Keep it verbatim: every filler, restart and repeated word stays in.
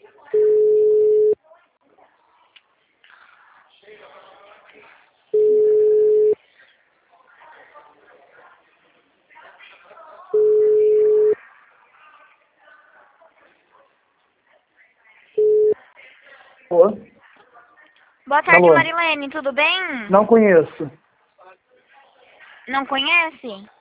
Ô? Boa tarde, Alô? Marilene, tudo bem? Não conheço. Não conhece?